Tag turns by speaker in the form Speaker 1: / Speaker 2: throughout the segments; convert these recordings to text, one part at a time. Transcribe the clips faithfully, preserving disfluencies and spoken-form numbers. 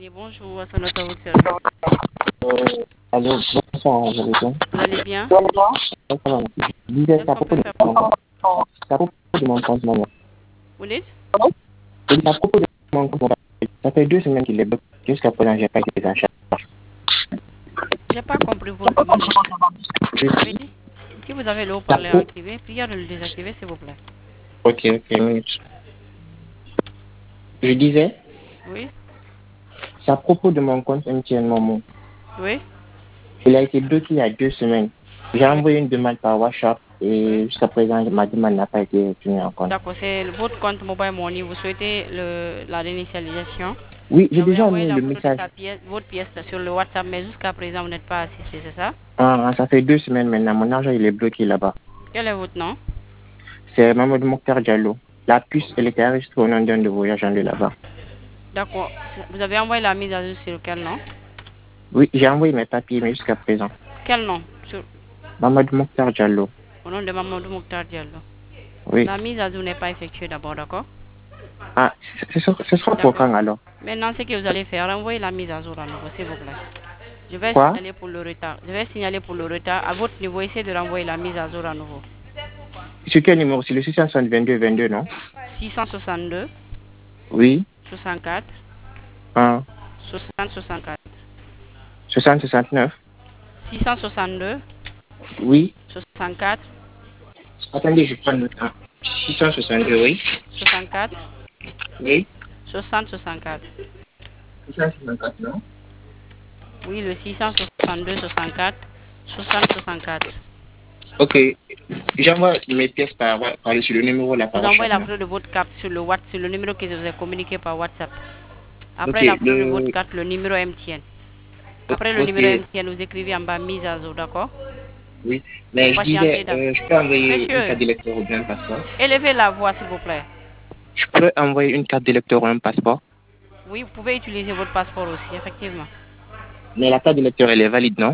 Speaker 1: Et bonjour, à son autre votre service.
Speaker 2: Euh, allô, bonsoir, vous allez bien?
Speaker 1: Vous allez bien?
Speaker 2: Ça va, merci. Je disais, c'est
Speaker 1: Qu'est-ce
Speaker 2: à
Speaker 1: qu'on
Speaker 2: propos
Speaker 1: peut
Speaker 2: de
Speaker 1: faire pour vous?
Speaker 2: c'est à propos de mon compte maman.
Speaker 1: Vous dites?
Speaker 2: Et c'est à propos de mon compte maman. Ça fait deux semaines qu'il est bloqué. Jusqu'à présent, j'ai pas été pris en charge.
Speaker 1: J'ai pas compris votre demande, monsieur.
Speaker 2: Je
Speaker 1: Vous avez
Speaker 2: dis,
Speaker 1: dit? Si vous avez le
Speaker 2: c'est à
Speaker 1: haut-parleur
Speaker 2: propos...
Speaker 1: activé, priez de le désactiver, s'il vous plaît.
Speaker 2: Ok, ok, une minute. Je disais,
Speaker 1: Oui?
Speaker 2: c'est à propos de mon compte M T N maman.
Speaker 1: Oui?
Speaker 2: Il a été bloqué il y a deux semaines. J'ai
Speaker 1: Oui?
Speaker 2: envoyé une demande par WhatsApp
Speaker 1: Oui?
Speaker 2: et jusqu'à présent, ma demande n'a pas été tenue en compte.
Speaker 1: D'accord, c'est le- votre compte Mobile Money. Vous souhaitez le, la réinitialisation.
Speaker 2: Oui,
Speaker 1: Vous
Speaker 2: j'ai
Speaker 1: avez
Speaker 2: déjà
Speaker 1: envoyé
Speaker 2: mis
Speaker 1: la
Speaker 2: le
Speaker 1: photo de
Speaker 2: message.
Speaker 1: sa pièce, votre pièce sur le WhatsApp, mais jusqu'à présent, vous n'êtes pas assisté, c'est ça?
Speaker 2: Ah, ça fait deux semaines maintenant. Mon argent, il est bloqué là-bas.
Speaker 1: Quel est votre nom?
Speaker 2: C'est Mamadou Mokhtar Diallo. La puce, elle était enregistrée au nom d'un de vos agents de là-bas.
Speaker 1: D'accord. Vous avez envoyé la mise à jour sur quel nom?
Speaker 2: Oui, j'ai envoyé mes papiers, mais jusqu'à présent.
Speaker 1: Quel nom? Sur,
Speaker 2: Mamadou Mokhtar Diallo.
Speaker 1: au nom de Mamadou Mokhtar Diallo.
Speaker 2: Oui.
Speaker 1: La mise à jour n'est pas effectuée d'abord, d'accord?
Speaker 2: Ah, ce sera, ce sera pour
Speaker 1: D'accord.
Speaker 2: quand alors?
Speaker 1: Maintenant, ce que vous allez faire, renvoyez la mise à jour à nouveau, s'il vous plaît. Je vais
Speaker 2: Quoi?
Speaker 1: signaler pour le retard. Je vais signaler pour le retard. À votre niveau, essayez de renvoyer la mise à jour à nouveau.
Speaker 2: Sur quel numéro? C'est le six cent vingt-deux vingt-deux, non?
Speaker 1: six cent soixante-deux,
Speaker 2: Oui.
Speaker 1: soixante-quatre,
Speaker 2: Ah.
Speaker 1: soixante, soixante-quatre.
Speaker 2: soixante soixante-neuf?
Speaker 1: six cent soixante-deux,
Speaker 2: Oui.
Speaker 1: soixante-quatre,
Speaker 2: Attendez, je prends le temps. six cent soixante-deux, oui.
Speaker 1: soixante-quatre,
Speaker 2: Oui.
Speaker 1: soixante, soixante-quatre.
Speaker 2: six cent soixante-quatre, non?
Speaker 1: Oui, le six cent soixante-deux, soixante-quatre, soixante, soixante-quatre.
Speaker 2: Ok. J'envoie mes pièces par, par sur le numéro là par
Speaker 1: Vous envoyez
Speaker 2: WhatsApp,
Speaker 1: la
Speaker 2: non?
Speaker 1: photo de votre carte sur le WhatsApp, sur le numéro que je vous ai communiqué par WhatsApp.
Speaker 2: Ok,
Speaker 1: Après la photo de votre
Speaker 2: le...
Speaker 1: carte, le numéro M T N. Après le
Speaker 2: Ok,
Speaker 1: numéro M T N, vous écrivez en bas mise à jour, d'accord?
Speaker 2: oui.
Speaker 1: Vous
Speaker 2: Mais je
Speaker 1: patientez
Speaker 2: disais,
Speaker 1: dans.
Speaker 2: euh, je peux envoyer une
Speaker 1: Monsieur,
Speaker 2: carte d'électeur ou bien un passeport?
Speaker 1: élevez la voix, s'il vous plaît.
Speaker 2: Je peux envoyer une carte d'électeur ou un passeport?
Speaker 1: Oui, vous pouvez utiliser votre passeport aussi, effectivement.
Speaker 2: Mais la carte d'électeur, elle est valide, non?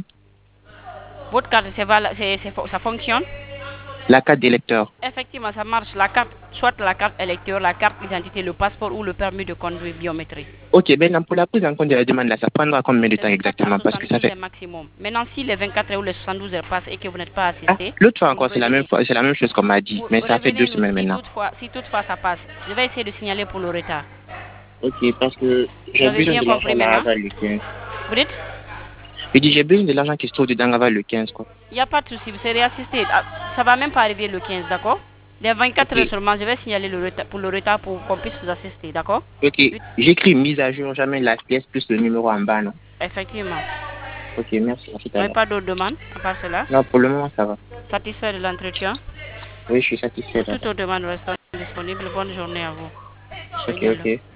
Speaker 1: Votre carte, c'est val- c'est- c'est- ça fonctionne?
Speaker 2: La carte d'électeur.
Speaker 1: Effectivement, ça marche. La carte, soit la carte électeur, la carte d'identité, le passeport ou le permis de conduire biométrique.
Speaker 2: Ok, ben pour la prise en compte de la demande, là, ça prendra combien de
Speaker 1: C'est
Speaker 2: temps
Speaker 1: vingt-quatre à
Speaker 2: exactement? Parce que ça
Speaker 1: soixante-douze
Speaker 2: fait...
Speaker 1: heures maximum. Maintenant, si les vingt-quatre heures ou les soixante-douze heures passent et que vous n'êtes pas
Speaker 2: Ah,
Speaker 1: assisté,
Speaker 2: l'autre fois
Speaker 1: vous
Speaker 2: encore, c'est la même
Speaker 1: revenez.
Speaker 2: fois, c'est la même chose qu'on m'a dit.
Speaker 1: Vous
Speaker 2: Mais ça fait deux
Speaker 1: revenez nous
Speaker 2: semaines
Speaker 1: si
Speaker 2: maintenant.
Speaker 1: toutefois, si toutefois ça passe. Je vais essayer de signaler pour le retard.
Speaker 2: Ok, parce que
Speaker 1: Vous
Speaker 2: j'ai
Speaker 1: avez
Speaker 2: besoin
Speaker 1: bien
Speaker 2: de
Speaker 1: compris
Speaker 2: l'argent là
Speaker 1: maintenant?
Speaker 2: avant le quinze.
Speaker 1: Vous dites?
Speaker 2: Je dis, j'ai besoin de l'argent qui se trouve dedans avant le quinze, quoi.
Speaker 1: Il n'y a pas de souci, vous serez assisté. Ah, ça va même pas arriver le quinze, d'accord? Les vingt-quatre
Speaker 2: Ok,
Speaker 1: heures seulement, je vais signaler le retard, pour le retard pour qu'on puisse vous assister, d'accord?
Speaker 2: ok. J'écris mise à jour, jamais la pièce plus le numéro en bas, non?
Speaker 1: Effectivement.
Speaker 2: Ok, merci, à tout
Speaker 1: Vous
Speaker 2: à
Speaker 1: n'avez
Speaker 2: l'heure.
Speaker 1: pas d'autres demandes à part cela?
Speaker 2: Non, pour le moment, ça va.
Speaker 1: Satisfait de l'entretien?
Speaker 2: Oui, je suis satisfait
Speaker 1: Pour toute
Speaker 2: d'abord.
Speaker 1: autre demande restant disponible, bonne journée à vous.
Speaker 2: Ok,
Speaker 1: Soignez-le.
Speaker 2: ok.